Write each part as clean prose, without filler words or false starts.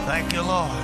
Thank you, Lord.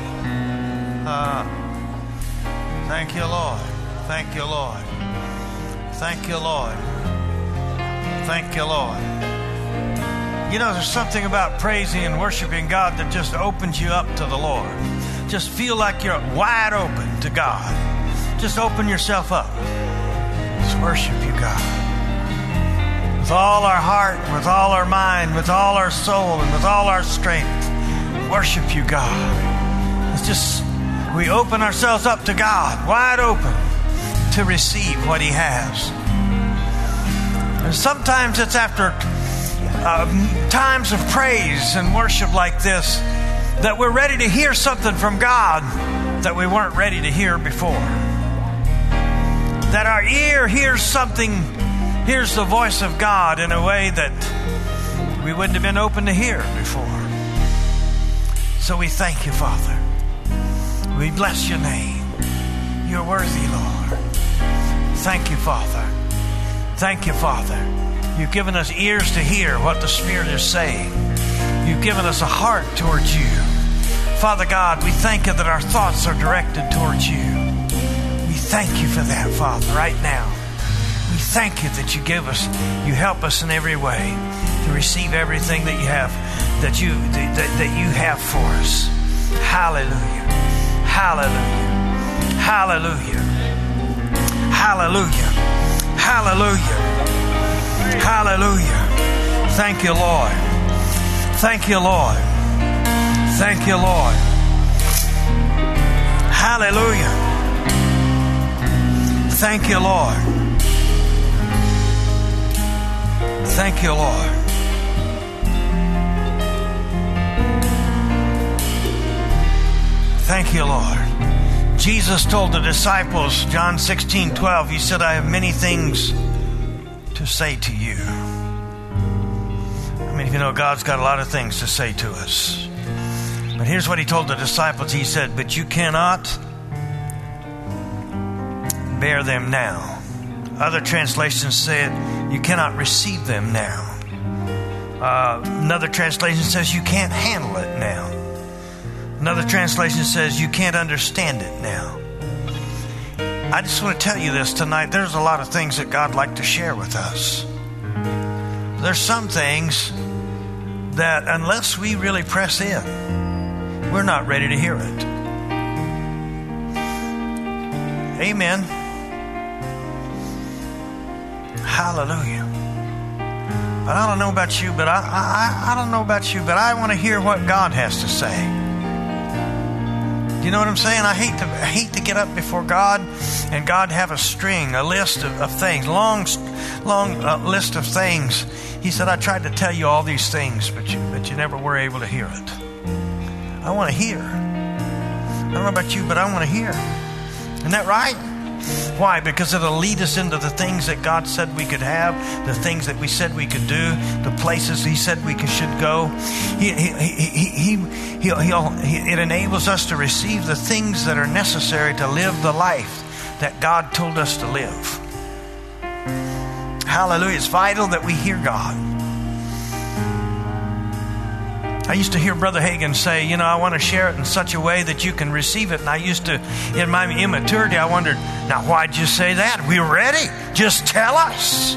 Thank you, Lord. Thank you, Lord. Thank you, Lord. Thank you, Lord. You know, there's something about praising and worshiping God that just opens you up to the Lord. Just feel like you're wide open to God. Just open yourself up. Just worship you, God. With all our heart, with all our mind, with all our soul, and with all our strength. Worship you, God. It's just, we open ourselves up to God, wide open to receive what He has. And sometimes it's after times of praise and worship like this that we're ready to hear something from God that we weren't ready to hear before. That our ear hears something, hears the voice of God in a way that we wouldn't have been open to hear before. So we thank you, Father. We bless your name. You're worthy, Lord. Thank you, Father. Thank you, Father. You've given us ears to hear what the Spirit is saying. You've given us a heart towards you. Father God, we thank you that our thoughts are directed towards you. We thank you for that, Father, right now. We thank you that you help us in every way to receive everything that you have, that you have for us. Hallelujah. Hallelujah. Hallelujah. Hallelujah. Hallelujah. Hallelujah. Thank you, Lord. Thank you, Lord. Thank you, Lord. Hallelujah. Thank you, Lord. Thank you, Lord. Thank you, Lord. Jesus told the disciples, John 16:12, He said, I have many things to say to you. I mean, you know, God's got a lot of things to say to us. But here's what He told the disciples. He said, but you cannot bear them now. Other translations said, you cannot receive them now. Another translation says, you can't handle it now. Another translation says, you can't understand it now. I just want to tell you this tonight. There's a lot of things that God would like to share with us. There's some things that unless we really press in, we're not ready to hear it. Amen. Hallelujah. But I don't know about you, but I don't know about you, but I want to hear what God has to say. You know what I'm saying? I hate to get up before God and God have a list of things, long list of things. He said, I tried to tell you all these things, but you never were able to hear it. I want to hear. I don't know about you, but I want to hear. Isn't that right? Why? Because it'll lead us into the things that God said we could have, the things that we said we could do, the places He said we should go. It enables us to receive the things that are necessary to live the life that God told us to live. Hallelujah. It's vital that we hear God. I used to hear Brother Hagin say, I want to share it in such a way that you can receive it. And I used to, in my immaturity, I wondered, now why'd you say that? We're ready. Just tell us.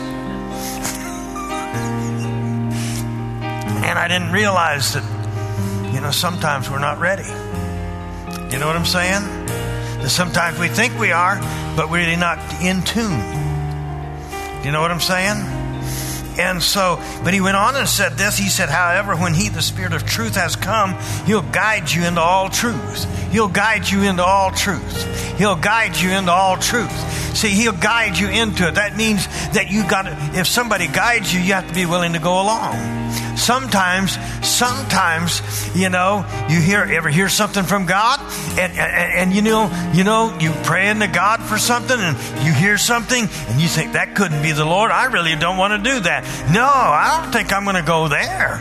And I didn't realize that, sometimes we're not ready. You know what I'm saying? That sometimes we think we are, but we're really not in tune. You know what I'm saying? And so, but he went on and said this. He said, however, when He, the Spirit of truth, has come, He'll guide you into all truth. He'll guide you into all truth. He'll guide you into all truth. See, He'll guide you into it. That means that if somebody guides you, you have to be willing to go along. Sometimes, you ever hear something from God and you pray into God for something and you hear something and you think that couldn't be the Lord. I really don't want to do that. No, I don't think I'm going to go there.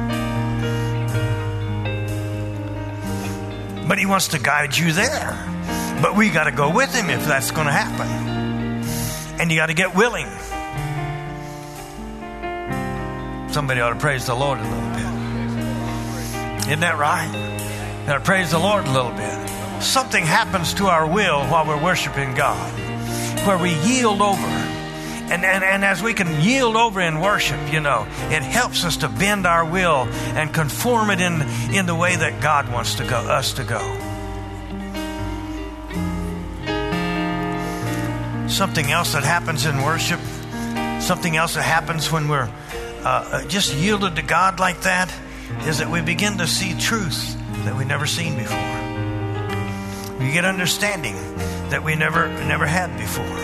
But He wants to guide you there. But we got to go with Him if that's going to happen. And you got to get willing. Somebody ought to praise the Lord a little bit. Isn't that right? Now praise the Lord a little bit. Something happens to our will while we're worshiping God, where we yield over. And as we can yield over in worship, it helps us to bend our will and conform it in the way that God wants us to go. Something else that happens in worship, something else that happens when we're just yielded to God like that, is that we begin to see truth that we've never seen before. We get understanding that we never had before.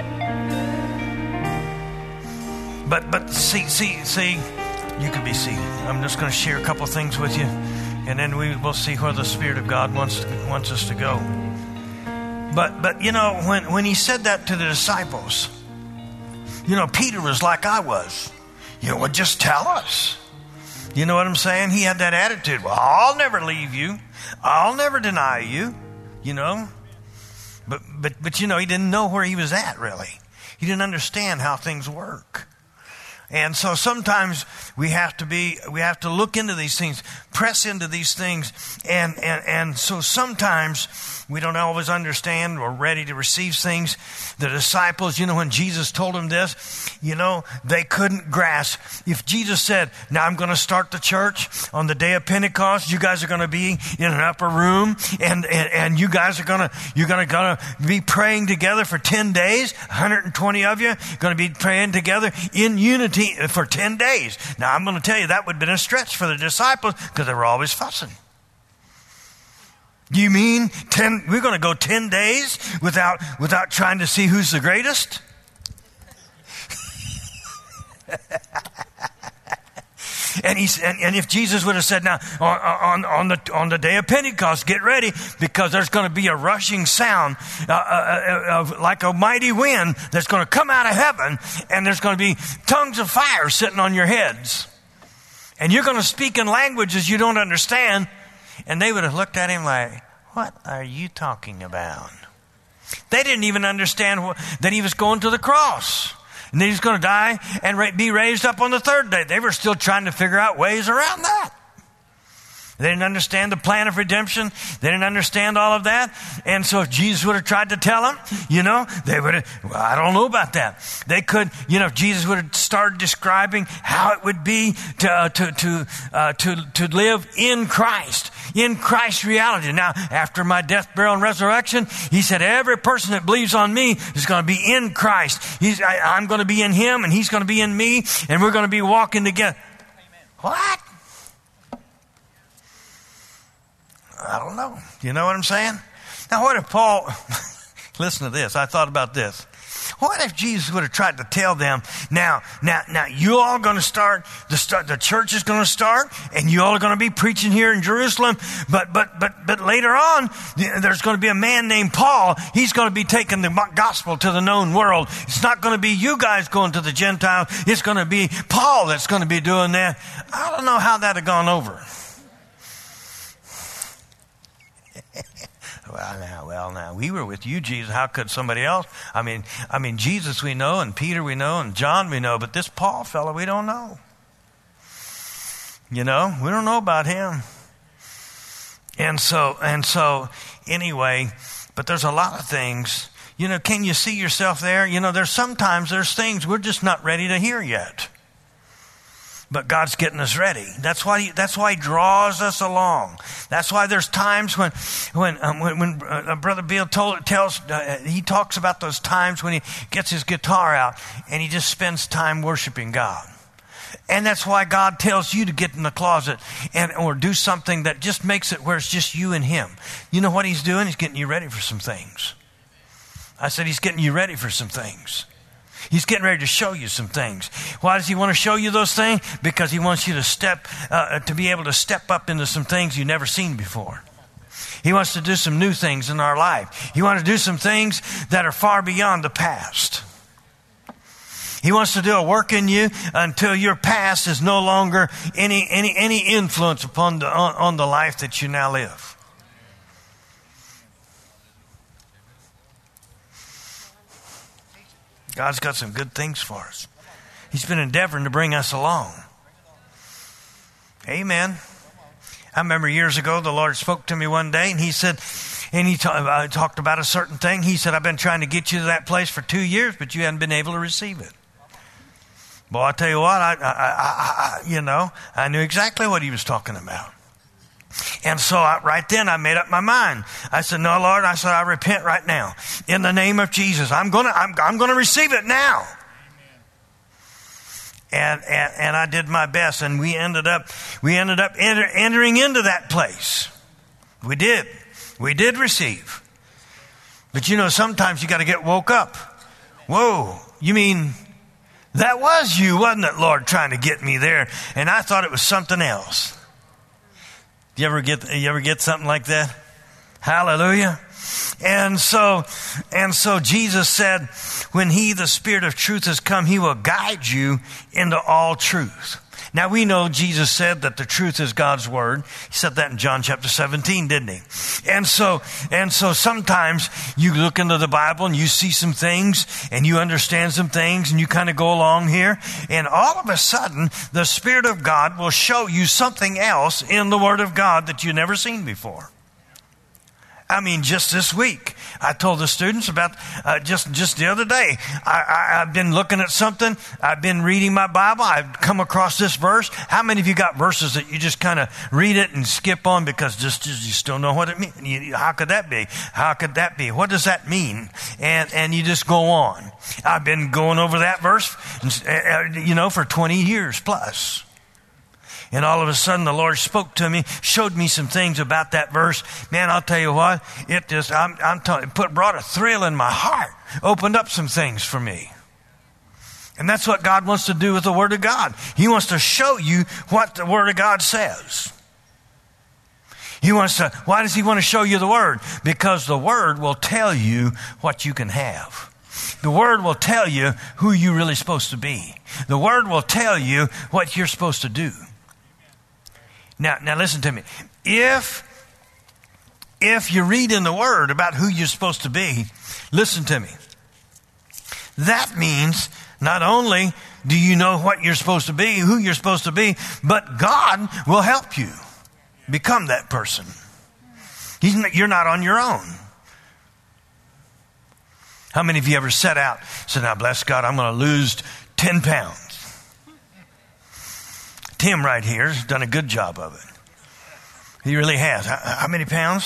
But see, you can be seated. I'm just going to share a couple things with you, and then we'll see where the Spirit of God wants us to go. But when he said that to the disciples, Peter was like I was. Well, just tell us. You know what I'm saying? He had that attitude. Well, I'll never leave you. I'll never deny you. But he didn't know where he was at, really. He didn't understand how things work. And so sometimes we have to look into these things, press into these things, and so sometimes we don't always understand or ready to receive things. The disciples, when Jesus told them this, they couldn't grasp. If Jesus said, now I'm going to start the church on the day of Pentecost, you guys are going to be in an upper room, and you guys are going to be praying together for 10 days, 120 of you going to be praying together in unity for 10 days. Now, I'm going to tell you, that would have been a stretch for the disciples because they were always fussing. Do you mean we're going to go 10 days without trying to see who's the greatest? And if Jesus would have said, now on the day of Pentecost, get ready, because there's going to be a rushing sound like a mighty wind that's going to come out of heaven, and there's going to be tongues of fire sitting on your heads, and you're going to speak in languages you don't understand. And they would have looked at him like, what are you talking about? They didn't even understand that he was going to the cross. And then he's going to die and be raised up on the third day. They were still trying to figure out ways around that. They didn't understand the plan of redemption. They didn't understand all of that. And so if Jesus would have tried to tell them, they would have, well, I don't know about that. They could, if Jesus would have started describing how it would be to live in Christ's reality. Now, after my death, burial, and resurrection, he said, every person that believes on me is going to be in Christ. I'm going to be in him, and he's going to be in me, and we're going to be walking together. Amen. What? I don't know. You know what I'm saying? Now, what if Paul, listen to this. I thought about this. What if Jesus would have tried to tell them, now, you all going to start, the church is going to start, and you all are going to be preaching here in Jerusalem, but later on, there's going to be a man named Paul. He's going to be taking the gospel to the known world. It's not going to be you guys going to the Gentiles. It's going to be Paul that's going to be doing that. I don't know how that had gone over. Well, now, we were with you, Jesus. How could somebody else? I mean, Jesus we know, and Peter we know, and John we know, but this Paul fellow we don't know. We don't know about him. And so, anyway, but there's a lot of things. Can you see yourself there? There's things we're just not ready to hear yet. But God's getting us ready. That's why he draws us along. That's why there's times when Brother Bill he talks about those times when he gets his guitar out and he just spends time worshiping God. And that's why God tells you to get in the closet or do something that just makes it where it's just you and him. You know what he's doing? He's getting you ready for some things. I said he's getting you ready for some things. He's getting ready to show you some things. Why does he want to show you those things? Because he wants you to be able to step up into some things you've never seen before. He wants to do some new things in our life. He wants to do some things that are far beyond the past. He wants to do a work in you until your past is no longer any influence upon on the life that you now live. God's got some good things for us. He's been endeavoring to bring us along. Amen. I remember years ago, the Lord spoke to me one day, and he said, talked about a certain thing. He said, I've been trying to get you to that place for 2 years, but you hadn't been able to receive it. Well, I tell you what, I knew exactly what he was talking about. And so right then I made up my mind. I said, no, Lord, I repent right now. In the name of Jesus, I'm going to receive it now. And I did my best, and we ended up entering into that place. We did receive. But sometimes you got to get woke up. Whoa, you mean that was you, wasn't it, Lord, trying to get me there? And I thought it was something else. You ever get something like that? Hallelujah. And so Jesus said, when he, the Spirit of truth, has come, he will guide you into all truth. Now we know Jesus said that the truth is God's word. He said that in John chapter 17, didn't he? And so sometimes you look into the Bible and you see some things and you understand some things and you kind of go along here, and all of a sudden the Spirit of God will show you something else in the Word of God that you've never seen before. I mean, just this week, I told the students about just the other day. I've been looking at something. I've been reading my Bible. I've come across this verse. How many of you got verses that you just kind of read it and skip on because you still know what it means? How could that be? How could that be? What does that mean? And you just go on. I've been going over that verse, for 20 years plus. And all of a sudden the Lord spoke to me, showed me some things about that verse. Man, I'll tell you what, it just, brought a thrill in my heart, opened up some things for me. And that's what God wants to do with the Word of God. He wants to show you what the Word of God says. Why does he want to show you the Word? Because the Word will tell you what you can have. The Word will tell you who you're really supposed to be. The Word will tell you what you're supposed to do. Now listen to me. If you read in the Word about who you're supposed to be, listen to me. That means not only do you know what you're supposed to be, who you're supposed to be, but God will help you become that person. You're not on your own. How many of you ever set out, said, now bless God, I'm going to lose 10 pounds. Tim right here has done a good job of it. He really has. How many pounds?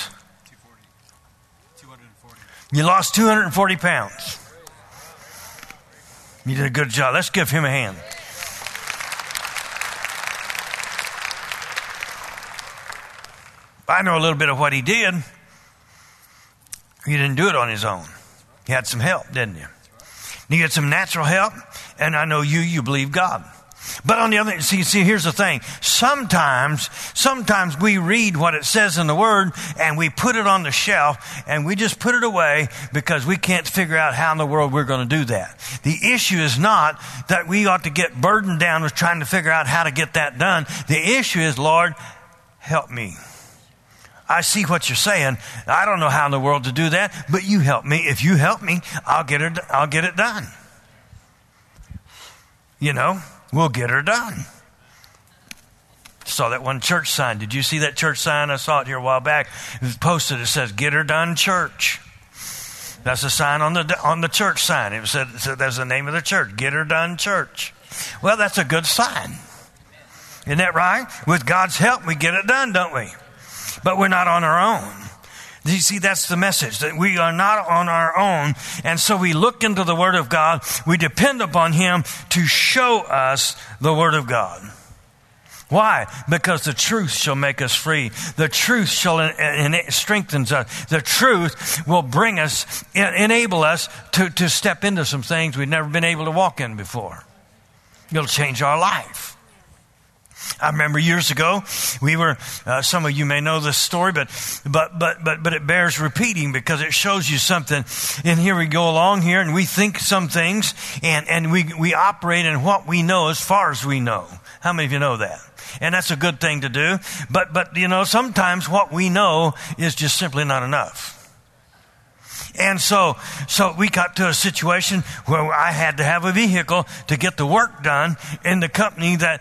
240. You lost 240 pounds. You did a good job. Let's give him a hand. I know a little bit of what he did. He didn't do it on his own. He had some help, didn't you? You had some natural help, and I know you believe God. But on the other, see, here's the thing. Sometimes we read what it says in the Word and we put it on the shelf and we just put it away because we can't figure out how in the world we're going to do that. The issue is not that we ought to get burdened down with trying to figure out how to get that done. The issue is, Lord, help me. I see what you're saying. I don't know how in the world to do that, but you help me. If you help me, I'll get it done. We'll get her done. Saw that one church sign. Did you see that church sign? I saw it here a while back. It was posted. It says, "Get her done, church." That's a sign on the church sign. It said that's the name of the church. Get her done, church. Well, that's a good sign. Isn't that right? With God's help, we get it done, don't we? But we're not on our own. You see, that's the message, that we are not on our own. And so we look into the Word of God. We depend upon Him to show us the Word of God. Why? Because the truth shall make us free. The truth shall strengthen us. The truth will enable us to step into some things we've never been able to walk in before. It'll change our life. I remember years ago, we were, some of you may know this story, but it bears repeating because it shows you something. And here we go along here and we think some things and we operate in what we know as far as we know. How many of you know that? And that's a good thing to do. But sometimes what we know is just simply not enough. And so we got to a situation where I had to have a vehicle to get the work done in the company that,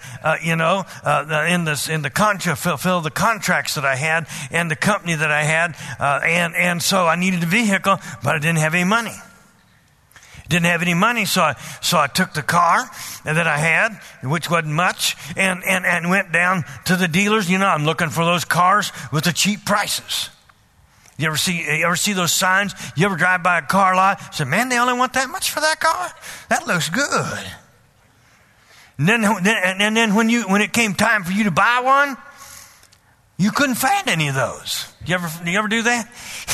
fulfill the contracts that I had and the company that I had. And so I needed a vehicle, but I didn't have any money. Didn't have any money, so I took the car that I had, which wasn't much, and went down to the dealers. I'm looking for those cars with the cheap prices. You ever see those signs? You ever drive by a car lot? Say, man, they only want that much for that car? That looks good. And then when it came time for you to buy one, you couldn't find any of those. You ever do that?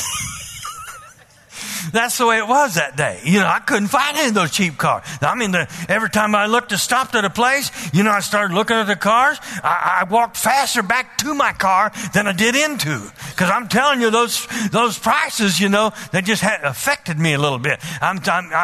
That's the way it was that day. I couldn't find any of those cheap cars. Every time I stopped at a place, I started looking at the cars. I walked faster back to my car than I did into. Because I'm telling you, those prices, they just had affected me a little bit. I'm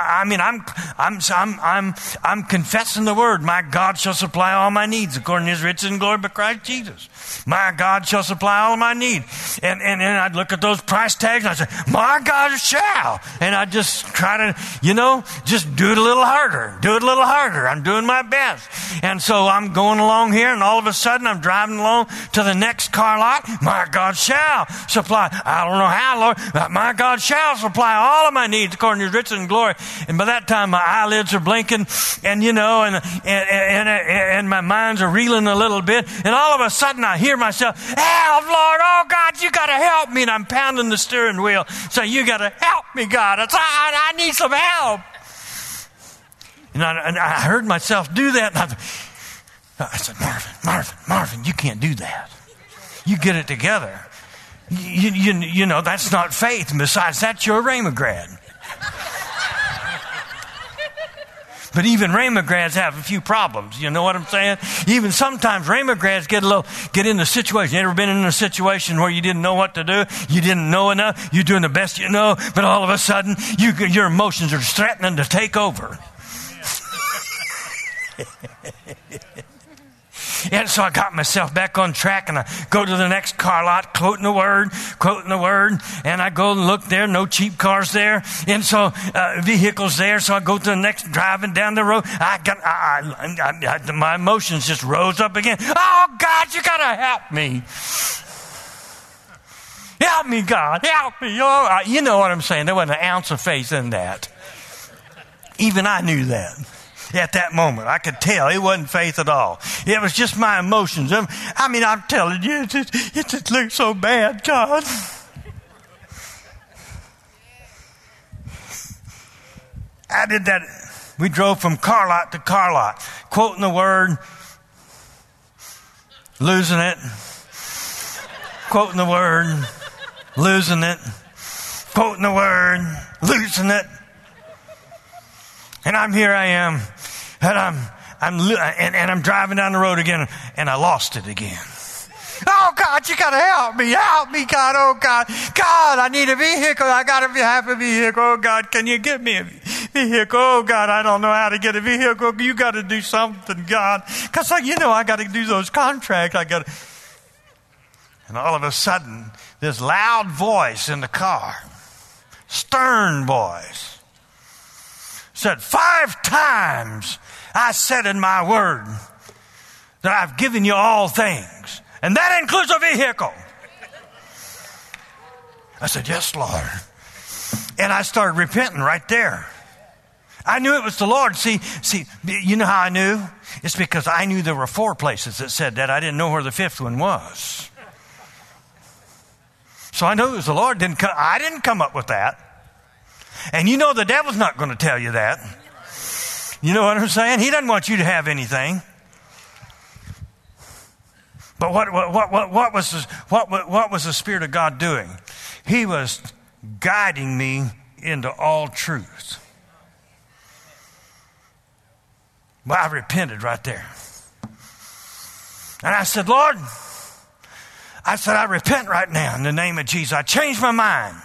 confessing the word. My God shall supply all my needs according to his riches and glory by Christ Jesus. My God shall supply all my need. And I'd look at those price tags and I'd say, my God shall. And I just try to, just do it a little harder. Do it a little harder. I'm doing my best. And so I'm going along here, and all of a sudden I'm driving along to the next car lot. My God shall supply. I don't know how, Lord, but my God shall supply all of my needs according to his riches and glory. And by that time my eyelids are blinking, and and my minds are reeling a little bit. And all of a sudden I hear myself, help, Lord, oh God, you got to help me. And I'm pounding the steering wheel. So you got to help me, God. I need some help. And I heard myself do that. And I said, Marvin, you can't do that. You get it together. That's not faith. And besides that, you're a Rhema grad. But even Rhema grads have a few problems. You know what I'm saying? Even sometimes Rhema grads get in a situation. You ever been in a situation where you didn't know what to do? You didn't know enough. You're doing the best you know, but all of a sudden your emotions are threatening to take over. And so I got myself back on track, and I go to the next car lot, quoting the word, and I go and look there, no cheap cars there, and so vehicles there. So I go to the next, driving down the road. My emotions just rose up again. Oh God, you gotta help me. Help me, God, help me. Oh, you know what I'm saying? There wasn't an ounce of faith in that. Even I knew that. At that moment, I could tell it wasn't faith at all. It was just my emotions. I'm telling you, it just looks so bad, God. I did that. We drove from car lot to car lot, quoting the word, losing it, quoting the word, losing it, quoting the word, losing it. And here I am, and I'm driving down the road again, and I lost it again. Oh God, you gotta help me, God, oh God, I need a vehicle, I gotta have a vehicle, oh God, can you give me a vehicle? Oh God, I don't know how to get a vehicle, you gotta do something, God, because I gotta do those contracts, and all of a sudden, this loud voice in the car, stern voice, said, 5 times I said in my word that I've given you all things, and that includes a vehicle. I said, yes, Lord. And I started repenting right there. I knew it was the Lord. See, you know how I knew? It's because I knew there were 4 places that said that. I didn't know where the 5th one was. So I knew it was the Lord. I didn't come up with that. And the devil's not going to tell you that. You know what I'm saying? He doesn't want you to have anything. But what was the Spirit of God doing? He was guiding me into all truth. Well, I repented right there. And I said, Lord, I repent right now in the name of Jesus. I changed my mind.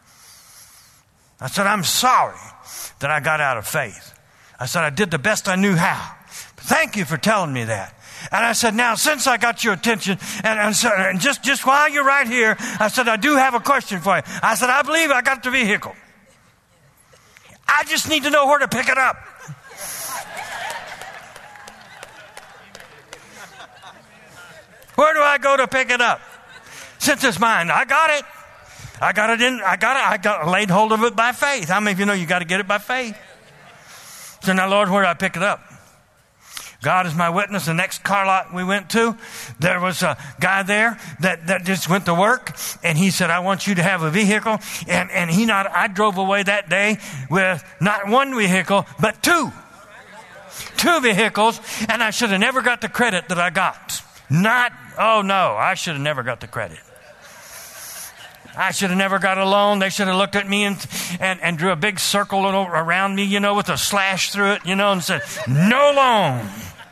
I said, I'm sorry that I got out of faith. I said, I did the best I knew how. But thank you for telling me that. And I said, now, since I got your attention, and just while you're right here, I said, I do have a question for you. I said, I believe I got the vehicle. I just need to know where to pick it up. Where do I go to pick it up? Since it's mine, I got it. I got laid hold of it by faith. How many of you know you got to get it by faith? So now, Lord, where do I pick it up? God is my witness. The next car lot we went to, there was a guy there that just went to work, and he said, I want you to have a vehicle. And I drove away that day with not one vehicle, but two vehicles, and I should have never got the credit that I got. I should have never got the credit. I should have never got a loan. They should have looked at me and drew a big circle around me, with a slash through it, and said, no loan.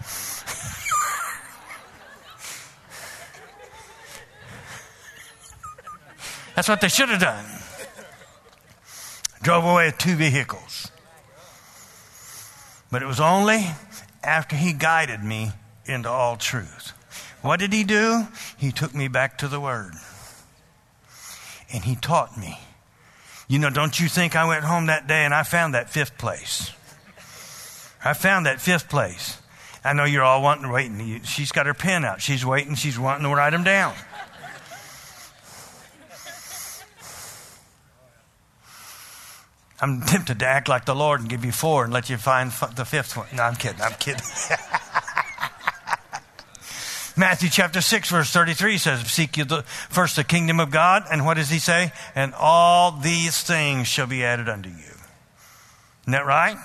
That's what they should have done. Drove away with two vehicles. But it was only after he guided me into all truth. What did he do? He took me back to the Word. And he taught me. Don't you think I went home that day and I found that fifth place? I found that fifth place. I know you're all waiting. She's got her pen out. She's waiting. She's wanting to write them down. I'm tempted to act like the Lord and give you 4 and let you find the fifth one. No, I'm kidding. Matthew chapter 6, verse 33 says, seek you first the kingdom of God. And what does he say? And all these things shall be added unto you. Isn't that right?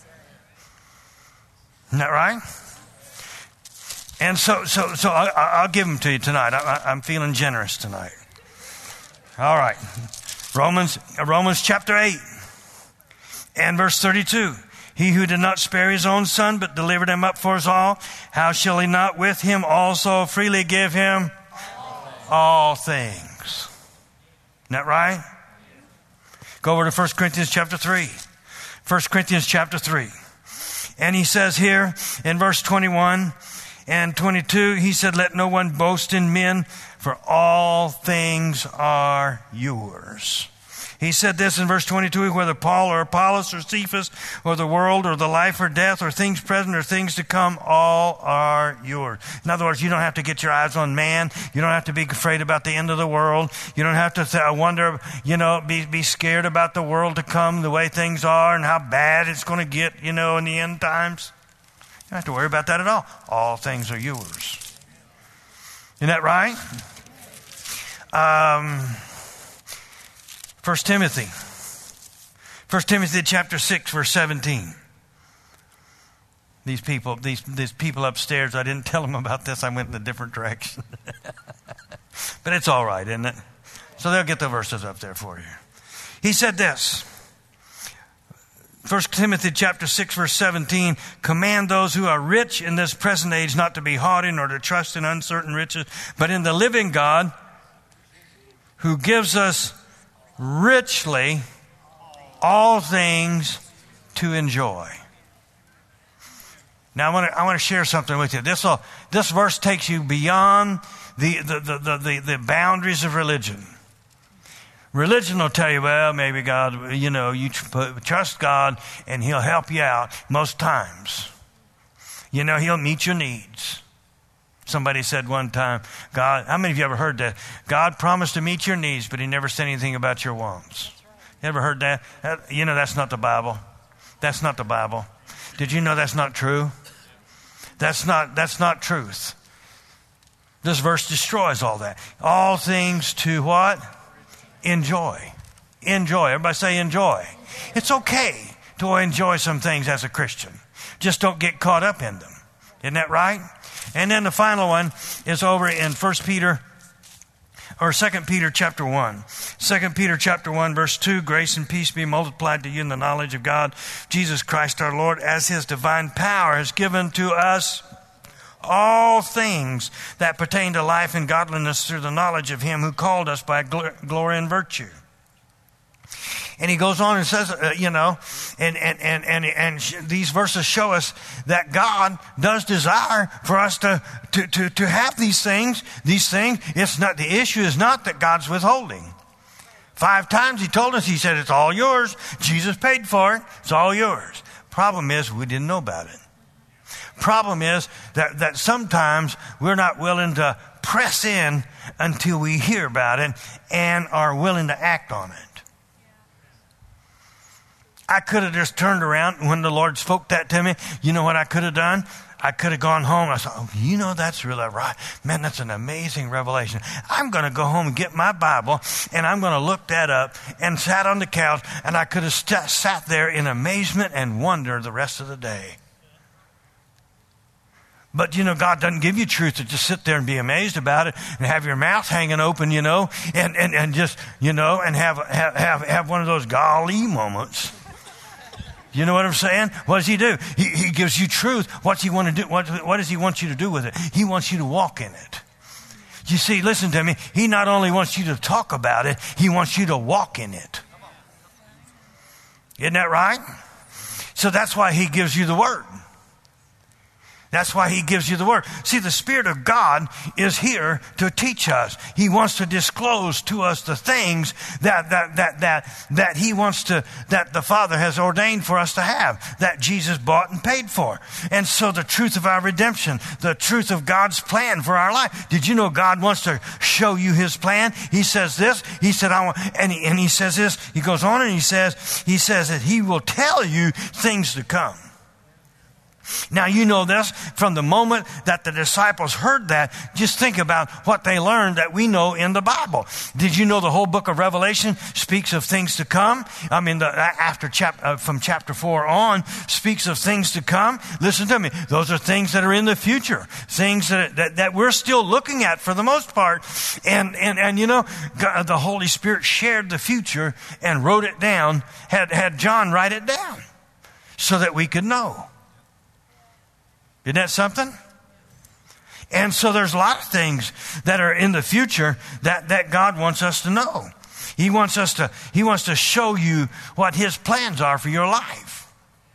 Isn't that right? And so I'll give them to you tonight. I'm feeling generous tonight. All right. Romans chapter 8 and verse 32. He who did not spare his own son, but delivered him up for us all, how shall he not with him also freely give him all things? Isn't that right? Go over to 1 Corinthians chapter 3. 1 Corinthians chapter 3. And he says here in verse 21 and 22, he said, let no one boast in men, for all things are yours. He said this in verse 22, whether Paul or Apollos or Cephas or the world or the life or death or things present or things to come, all are yours. In other words, you don't have to get your eyes on man. You don't have to be afraid about the end of the world. You don't have to wonder, be scared about the world to come, the way things are and how bad it's going to get, in the end times. You don't have to worry about that at all. All things are yours. Isn't that right? 1 Timothy chapter 6, verse 17. These people upstairs, I didn't tell them about this. I went in a different direction. But it's all right, isn't it? So they'll get the verses up there for you. He said this, 1 Timothy chapter 6, verse 17, command those who are rich in this present age not to be haughty nor to trust in uncertain riches, but in the living God who gives us richly all things to enjoy. Now I want to share something with you. This verse takes you beyond the boundaries of religion. Religion will tell you, well, maybe God, you trust God and He'll help you out most times. He'll meet your needs. Somebody said one time, God, how many of you ever heard that? God promised to meet your needs, but He never said anything about your wants. You ever heard that? That's not the Bible. That's not the Bible. Did you know that's not true? That's not truth. This verse destroys all that. All things to what? Enjoy. Enjoy. Everybody say enjoy. It's okay to enjoy some things as a Christian. Just don't get caught up in them. Isn't that right? And then the final one is over in 2 Peter chapter 1. 2 Peter chapter 1 verse 2, grace and peace be multiplied to you in the knowledge of God, Jesus Christ our Lord, as His divine power has given to us all things that pertain to life and godliness through the knowledge of Him who called us by glory and virtue. And he goes on and says, and these verses show us that God does desire for us to have these things. These things, it's not, the issue is not that God's withholding. 5 times he told us, he said, it's all yours. Jesus paid for it. It's all yours. Problem is, we didn't know about it. Problem is that sometimes we're not willing to press in until we hear about it and are willing to act on it. I could have just turned around when the Lord spoke that to me. You know what I could have done? I could have gone home. I thought, oh, that's really right. Man, that's an amazing revelation. I'm going to go home and get my Bible, and I'm going to look that up, and sat on the couch, and I could have sat there in amazement and wonder the rest of the day. But, God doesn't give you truth to just sit there and be amazed about it and have your mouth hanging open, and just, and have one of those golly moments. You know what I'm saying? What does he do? He gives you truth. What's he want to do? What does he want you to do with it? He wants you to walk in it. You see, listen to me. He not only wants you to talk about it, he wants you to walk in it. Isn't that right? So that's why he gives you the word. That's why he gives you the word. See, the Spirit of God is here to teach us. He wants to disclose to us the things that he wants to, that the Father has ordained for us to have, that Jesus bought and paid for. And so the truth of our redemption, the truth of God's plan for our life. Did you know God wants to show you his plan? He says this, he said, and he says this, he goes on and he says that he will tell you things to come. Now, you know this, from the moment that the disciples heard that, just think about what they learned that we know in the Bible. Did you know the whole book of Revelation speaks of things to come? I mean, from chapter 4 on, speaks of things to come. Listen to me. Those are things that are in the future, things that we're still looking at for the most part. And God, the Holy Spirit shared the future and wrote it down, had John write it down so that we could know. Isn't that something? And so there's a lot of things that are in the future that God wants us to know. He wants to show you what his plans are for your life.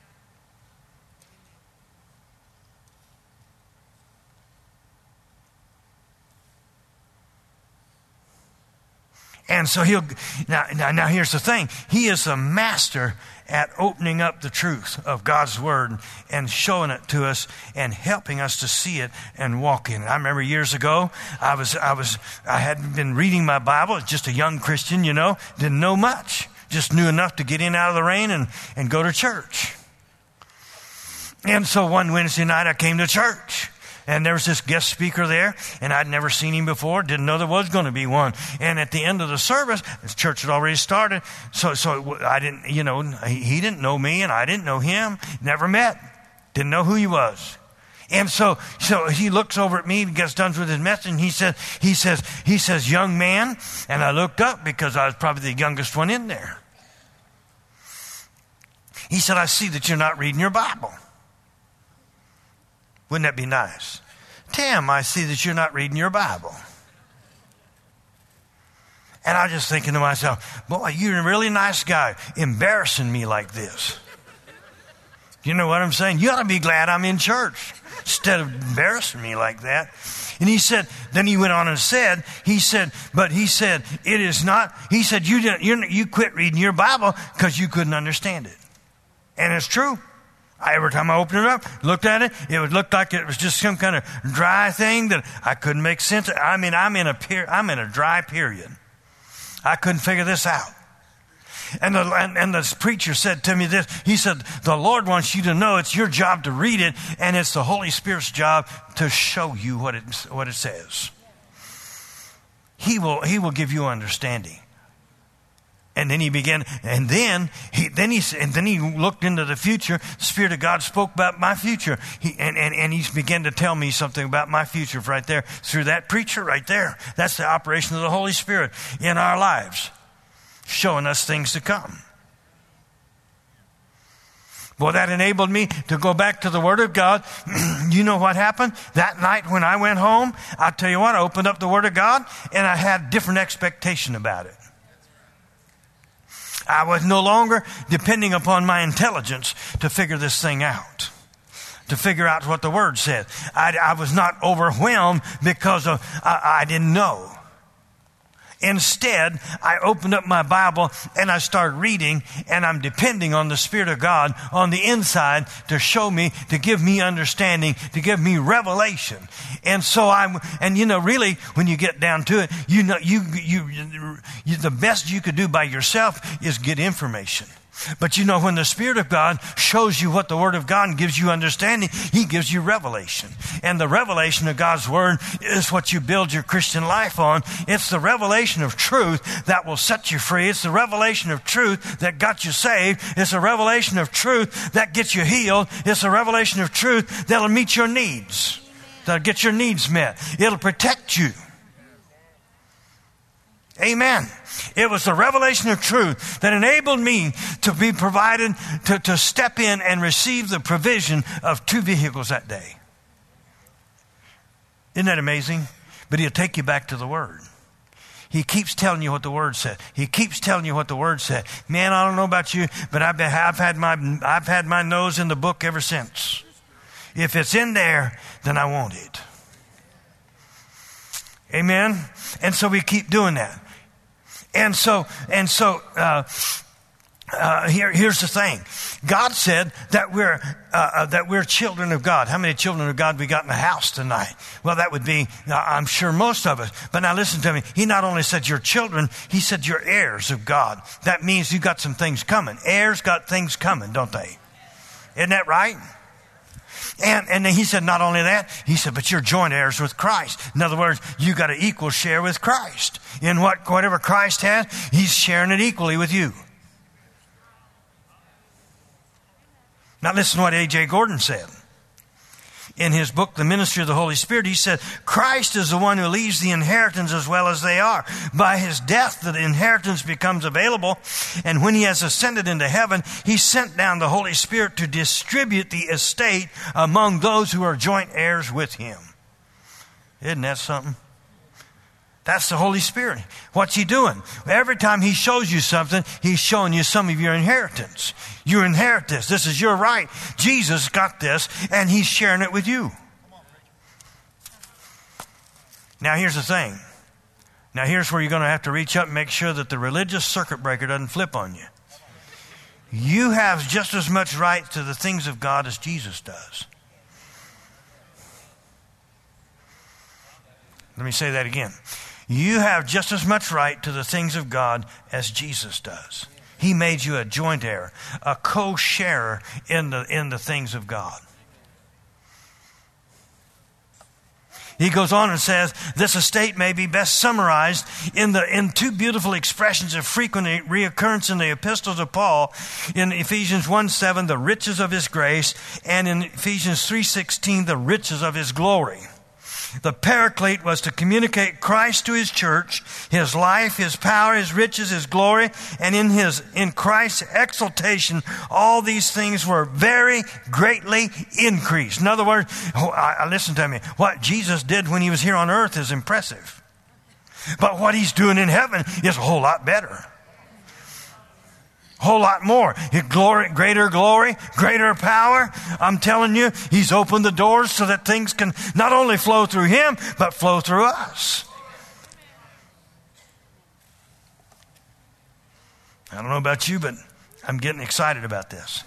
And so now here's the thing. He is a master at opening up the truth of God's word and showing it to us and helping us to see it and walk in it. I remember years ago, I hadn't been reading my Bible, just a young Christian, didn't know much, just knew enough to get in out of the rain and go to church. And so one Wednesday night I came to church. And there was this guest speaker there, and I'd never seen him before, didn't know there was going to be one. And at the end of the service, the church had already started, so I didn't, he didn't know me, and I didn't know him, never met, didn't know who he was. And so he looks over at me and gets done with his message, and he says, young man, and I looked up because I was probably the youngest one in there. He said, I see that you're not reading your Bible. Wouldn't that be nice? Tim, I see that you're not reading your Bible. And I was just thinking to myself, boy, you're a really nice guy, embarrassing me like this. You know what I'm saying? You ought to be glad I'm in church instead of embarrassing me like that. And he said, then he went on and said, it is not, he said, you quit reading your Bible because you couldn't understand it. And it's true. Every time I opened it up, looked at it, it would look like it was just some kind of dry thing that I couldn't make sense of. I mean, I'm in a dry period. I couldn't figure this out. And the preacher said to me this. He said, the Lord wants you to know it's your job to read it, and it's the Holy Spirit's job to show you what it says. He will give you understanding. And then he began, and then he looked into the future. The Spirit of God spoke about my future. He began to tell me something about my future right there through that preacher right there. That's the operation of the Holy Spirit in our lives, showing us things to come. Boy, that enabled me to go back to the Word of God. You know what happened? That night when I went home, I'll tell you what, I opened up the Word of God, and I had different expectation about it. I was no longer depending upon my intelligence to figure this thing out, to figure out what the Word said. I was not overwhelmed because I didn't know. Instead, I opened up my Bible and I started reading, and I'm depending on the Spirit of God on the inside to show me, to give me understanding, to give me revelation. And so really, when you get down to it, the best you could do by yourself is get information. But when the Spirit of God shows you what the Word of God and gives you understanding, He gives you revelation. And the revelation of God's Word is what you build your Christian life on. It's the revelation of truth that will set you free. It's the revelation of truth that got you saved. It's a revelation of truth that gets you healed. It's a revelation of truth that'll meet your needs, that'll get your needs met. It'll protect you. Amen. It was the revelation of truth that enabled me to be provided, to step in and receive the provision of 2 vehicles that day. Isn't that amazing? But He'll take you back to the Word. He keeps telling you what the Word said. He keeps telling you what the Word said. Man, I don't know about you, but I've had my nose in the book ever since. If it's in there, then I want it. Amen? And so we keep doing that. And so, here's the thing. God said that we're children of God. How many children of God we got in the house tonight? Well, that would be, I'm sure, most of us. But now listen to me. He not only said you're children, He said you're heirs of God. That means you got some things coming. Heirs got things coming, don't they? Isn't that right? And then He said not only that, He said, but you're joint heirs with Christ. In other words, you got an equal share with Christ. In whatever Christ has, He's sharing it equally with you. Now listen to what A.J. Gordon said. In his book, The Ministry of the Holy Spirit, he said, Christ is the one who leaves the inheritance as well as they are. By His death, the inheritance becomes available. And when He has ascended into heaven, He sent down the Holy Spirit to distribute the estate among those who are joint heirs with Him. Isn't that something? That's the Holy Spirit. What's He doing? Every time He shows you something, He's showing you some of your inheritance. You inherit this. This is your right. Jesus got this, and He's sharing it with you. Now, here's the thing. Now, here's where you're going to have to reach up and make sure that the religious circuit breaker doesn't flip on you. You have just as much right to the things of God as Jesus does. Let me say that again. You have just as much right to the things of God as Jesus does. He made you a joint heir, a co-sharer in the things of God. He goes on and says, this estate may be best summarized in 2 beautiful expressions of frequent reoccurrence in the epistles of Paul. In Ephesians 1:7, the riches of His grace, and in Ephesians 3:16, the riches of His glory. The Paraclete was to communicate Christ to His church, His life, His power, His riches, His glory, and in Christ's exaltation, all these things were very greatly increased. In other words, listen to me, what Jesus did when He was here on earth is impressive. But what He's doing in heaven is a whole lot better. Whole lot more. Greater glory, greater power. I'm telling you, He's opened the doors so that things can not only flow through Him, but flow through us. I don't know about you, but I'm getting excited about this.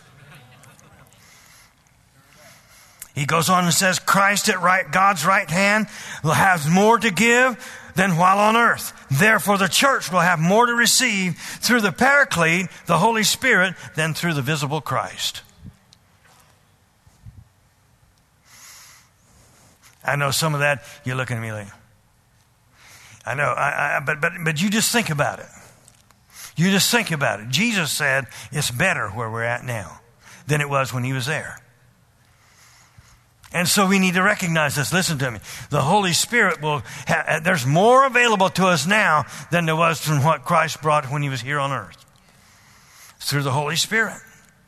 He goes on and says, Christ at God's right hand will have more to give than while on earth. Therefore, the church will have more to receive through the Paraclete, the Holy Spirit, than through the visible Christ. I know some of that, you're looking at me like, I know, but you just think about it. You just think about it. Jesus said it's better where we're at now than it was when He was there. And so we need to recognize this. Listen to me. The Holy Spirit there's more available to us now than there was from what Christ brought when He was here on earth. It's through the Holy Spirit.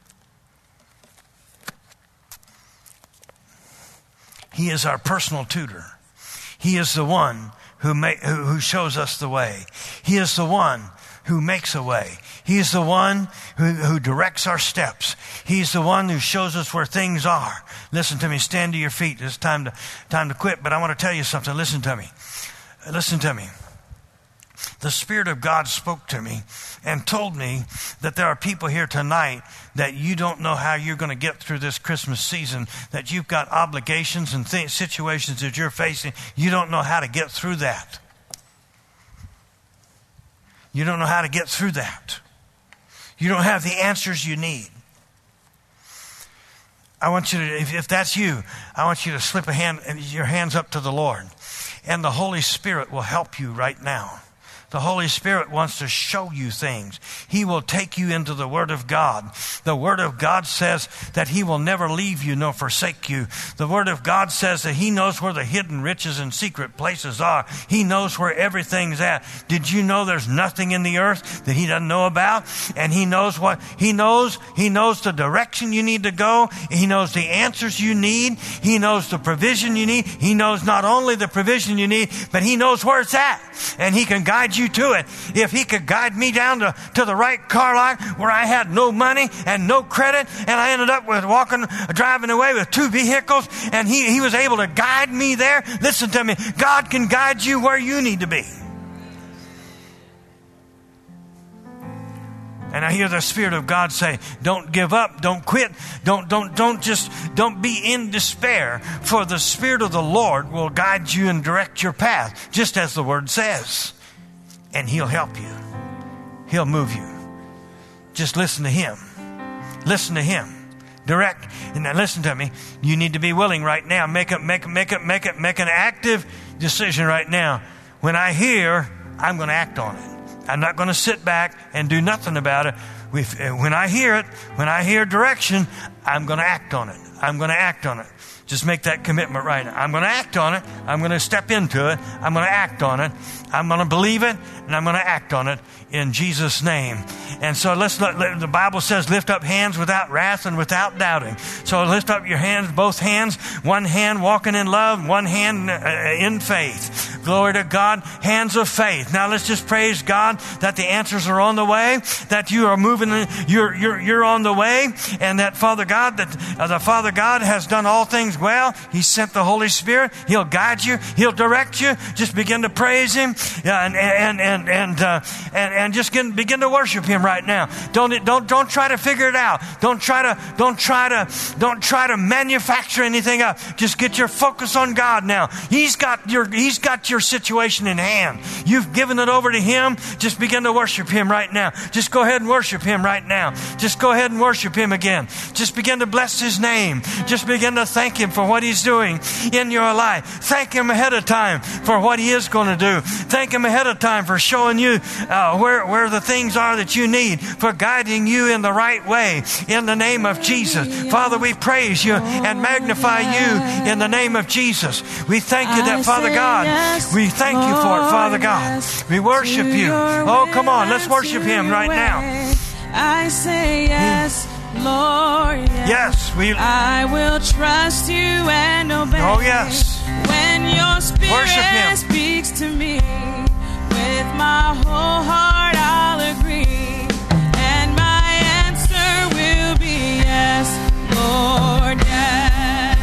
He is our personal tutor. He is the one who shows us the way. He is the one who makes a way. He is the one who directs our steps. He's the one who shows us where things are. Listen to me. Stand to your feet. It's time to quit. But I want to tell you something. Listen to me. Listen to me. the Spirit of God spoke to me and told me that there are people here tonight that you don't know how you're going to get through this Christmas season, that you've got obligations and situations that you're facing. You don't know how to get through that. You don't know how to get through that. You don't have the answers you need. I want you to, if that's you, I want you to slip your hands up to the Lord. And the Holy Spirit will help you right now. The Holy Spirit wants to show you things. He will take you into the Word of God. The Word of God says that He will never leave you nor forsake you. The Word of God says that He knows where the hidden riches and secret places are. He knows where everything's at. Did you know there's nothing in the earth that He doesn't know about? And He knows what He knows. He knows the direction you need to go. He knows the answers you need. He knows the provision you need. He knows not only the provision you need, but He knows where it's at. And He can guide you to it. If He could guide me down to the right car lot where I had no money and no credit, and I ended up driving away with 2 vehicles, and he was able to guide me there. Listen to me. God can guide you where you need to be. And I hear the Spirit of God say, don't give up, don't quit, don't be in despair, for the Spirit of the Lord will guide you and direct your path, just as the Word says. And He'll help you. He'll move you. Just listen to Him. Listen to Him. Direct. And now listen to me. You need to be willing right now. Make an active decision right now. When I hear, I'm going to act on it. I'm not going to sit back and do nothing about it. When I hear it, when I hear direction, I'm going to act on it. I'm going to act on it. Just make that commitment right now. I'm going to act on it. I'm going to step into it. I'm going to act on it. I'm going to believe it, and I'm going to act on it in Jesus' name. And so the Bible says, lift up hands without wrath and without doubting. So lift up your hands, both hands, one hand walking in love, one hand in faith. Glory to God, hands of faith. Now let's just praise God that the answers are on the way, that you are moving, you're on the way, and that Father God, the Father God has done all things well. He sent the Holy Spirit. He'll guide you. He'll direct you. Just begin to praise Him, and just begin to worship Him right now. Don't try to figure it out. Don't try to manufacture anything up. Just get your focus on God now. He's got your situation in hand. You've given it over to Him. Just begin to worship Him right now. Just go ahead and worship Him right now. Just go ahead and worship Him again. Just begin to bless His name. Just begin to thank Him for what He's doing in your life. Thank Him ahead of time for what He is going to do. Thank Him ahead of time for showing you where the things are that you need, for guiding you in the right way in the name of Jesus. Father, we praise You and magnify You in the name of Jesus. We thank You that, Father God, we thank You for it, Father God. We worship You. Oh, come on, let's worship Him right now. I say yes, Lord, yes. I will trust You and obey. Oh, yes. When Your Spirit speaks to me, with my whole heart I'll agree, and my answer will be yes, Lord, yes.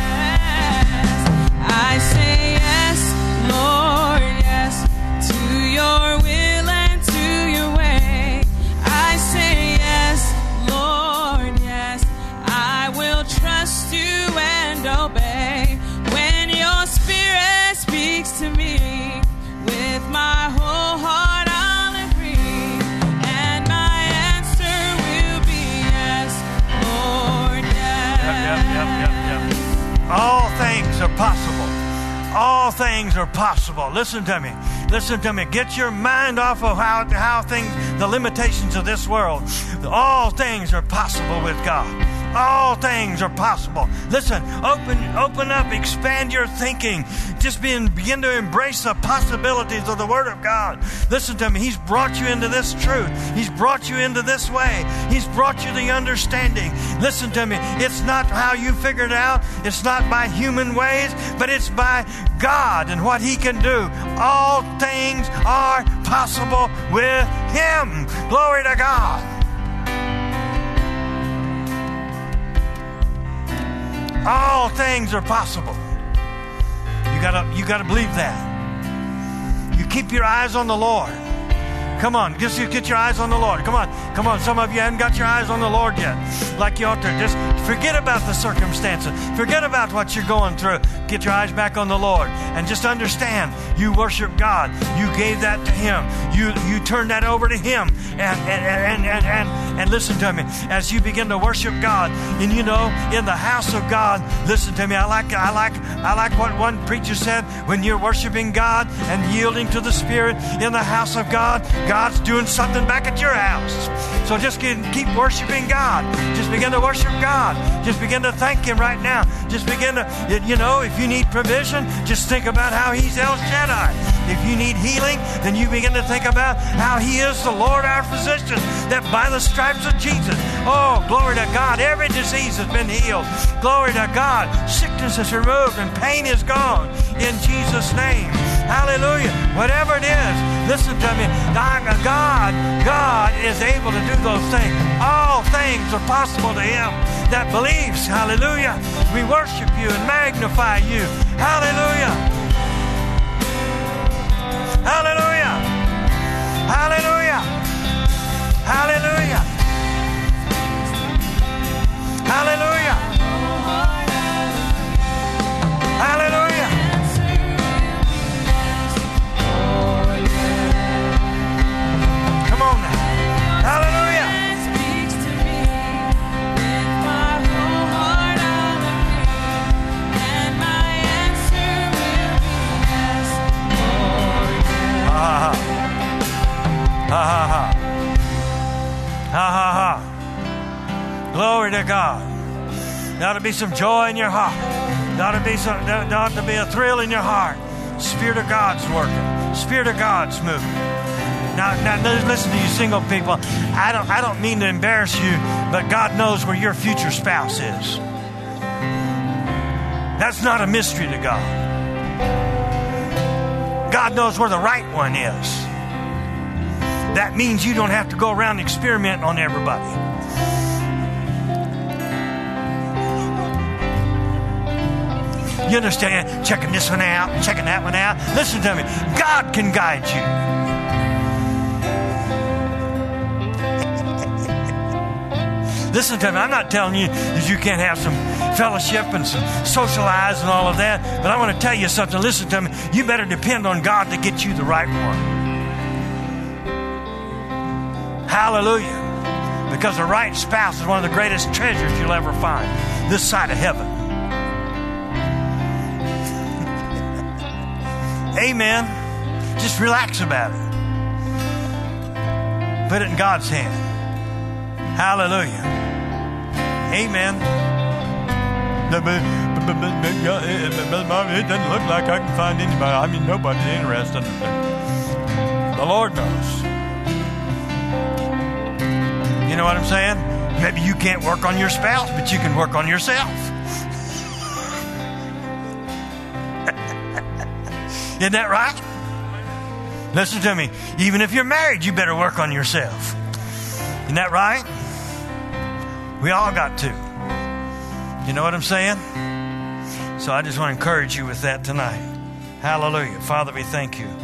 I say yes, Lord, yes, to Your will and to Your way. I say yes, Lord, yes, I will trust You and obey. When Your Spirit speaks to me, with my whole heart I'll agree, and my answer will be yes, Lord, yes. Yep. All things are possible. All things are possible. Listen to me. Listen to me. Get your mind off of how things, the limitations of this world. All things are possible with God. All things are possible. Listen, open up, expand your thinking. Just begin to embrace the possibilities of the Word of God. Listen to me. He's brought you into this truth. He's brought you into this way. He's brought you the understanding. Listen to me. It's not how you figured it out. It's not by human ways, but it's by God and what He can do. All things are possible with Him. Glory to God. All things are possible. You gotta believe that. You keep your eyes on the Lord. Come on, just get your eyes on the Lord. Come on. Some of you haven't got your eyes on the Lord yet, like you ought to. Just forget about the circumstances. Forget about what you're going through. Get your eyes back on the Lord, and just understand you worship God. You gave that to Him. You turned that over to Him, and listen to me as you begin to worship God. And you know, in the house of God, listen to me. I like what one preacher said. When you're worshiping God and yielding to the Spirit in the house of God, God's doing something back at your house. So just keep worshiping God. Just begin to worship God. Just begin to thank Him right now. Just begin to, if you need provision, just think about how He's El Shaddai. If you need healing, then you begin to think about how He is the Lord our physician, that by the stripes of Jesus, oh, glory to God, every disease has been healed. Glory to God, sickness is removed and pain is gone in Jesus' name. Hallelujah. Whatever it is, listen to me. God is able to do those things. All things are possible to Him that believes. Hallelujah. We worship You and magnify You. Hallelujah. Hallelujah. Hallelujah. Hallelujah. Hallelujah. Hallelujah. Come on now. Hallelujah. Ha ha ha. Ha ha ha. Glory to God. There ought to be some joy in your heart. There ought to be a thrill in your heart. Spirit of God's working. Spirit of God's moving. Now listen to you single people. I don't mean to embarrass you, but God knows where your future spouse is. That's not a mystery to God. God knows where the right one is. That means you don't have to go around experimenting on everybody. You understand? Checking this one out, checking that one out. Listen to me. God can guide you. Listen to me. I'm not telling you that you can't have some fellowship and some socialize and all of that, but I want to tell you something. Listen to me. You better depend on God to get you the right one. Hallelujah. Because the right spouse is one of the greatest treasures you'll ever find this side of heaven. Amen. Just relax about it. Put it in God's hand. Hallelujah. Amen. It doesn't look like I can find anybody. I mean, nobody's interested. The Lord knows. You know what I'm saying? Maybe you can't work on your spouse, but you can work on yourself. Isn't that right? Listen to me. Even if you're married, you better work on yourself. Isn't that right? We all got to. You know what I'm saying? So I just want to encourage you with that tonight. Hallelujah. Father, we thank you.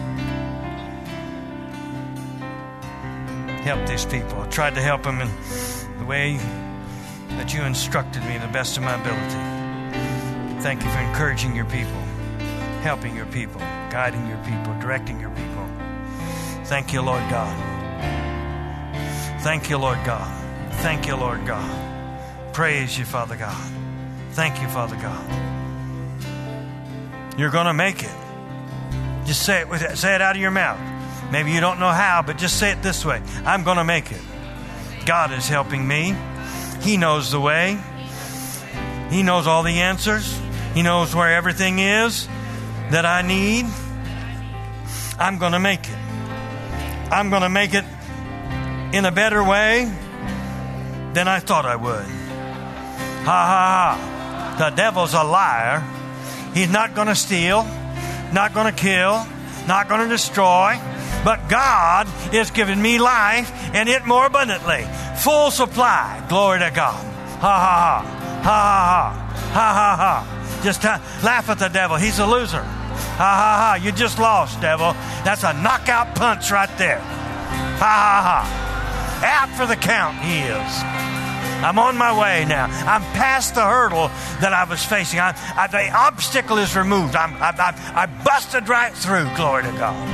Help these people. I tried to help them in the way that you instructed me to the best of my ability. Thank you for encouraging your people, helping your people, guiding your people, directing your people. Thank you, Lord God. Thank you, Lord God. Thank you, Lord God. Praise you, Father God. Thank you, Father God. You're going to make it. Just say it. Say it out of your mouth. Maybe you don't know how, but just say it this way. I'm going to make it. God is helping me. He knows the way. He knows all the answers. He knows where everything is that I need. I'm going to make it. I'm going to make it in a better way than I thought I would. Ha ha ha. The devil's a liar. He's not going to steal, not going to kill, not going to destroy. But God is giving me life and it more abundantly. Full supply. Glory to God. Ha ha ha. Ha ha ha. Ha ha ha. Just laugh at the devil. He's a loser. Ha ha ha. You just lost, devil. That's a knockout punch right there. Ha, ha, ha. Out for the count, he is. I'm on my way now. I'm past the hurdle that I was facing. The obstacle is removed. I busted right through. Glory to God.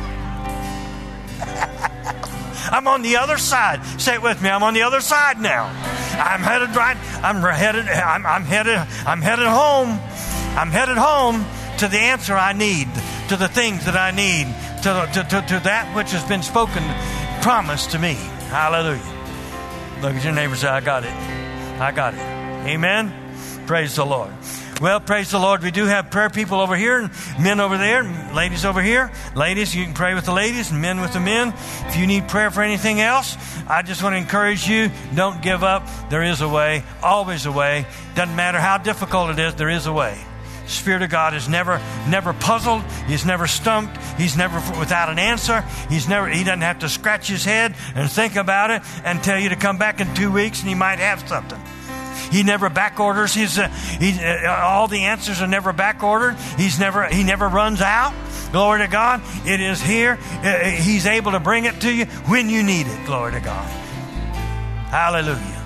I'm on the other side. Say it with me. I'm on the other side now. I'm headed right. I'm headed home. I'm headed home to the answer I need, to the things that I need, to that which has been spoken, promised to me. Hallelujah. Look at your neighbor and say, I got it. I got it. Amen. Praise the Lord. Well, praise the Lord. We do have prayer people over here and men over there and ladies over here. Ladies, you can pray with the ladies and men with the men. If you need prayer for anything else, I just want to encourage you, don't give up. There is a way, always a way. Doesn't matter how difficult it is, there is a way. Spirit of God is never puzzled. He's never stumped. He's never without an answer. He doesn't have to scratch his head and think about it and tell you to come back in 2 weeks and he might have something. He never back orders. All the answers are never back ordered. He never runs out. Glory to God. It is here. He's able to bring it to you when you need it. Glory to God. Hallelujah.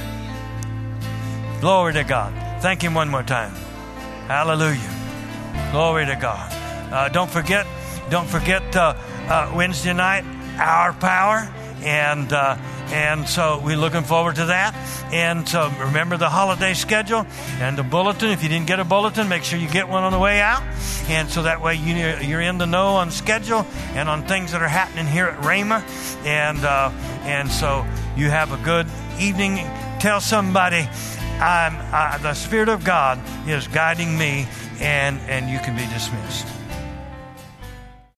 Glory to God. Thank him one more time. Hallelujah. Glory to God. Don't forget Wednesday night, Our Power. And so we're looking forward to that. And so remember the holiday schedule and the bulletin. If you didn't get a bulletin, make sure you get one on the way out. And so that way you're in the know on schedule and on things that are happening here at Rhema. And so you have a good evening. Tell somebody, the Spirit of God is guiding me, and you can be dismissed.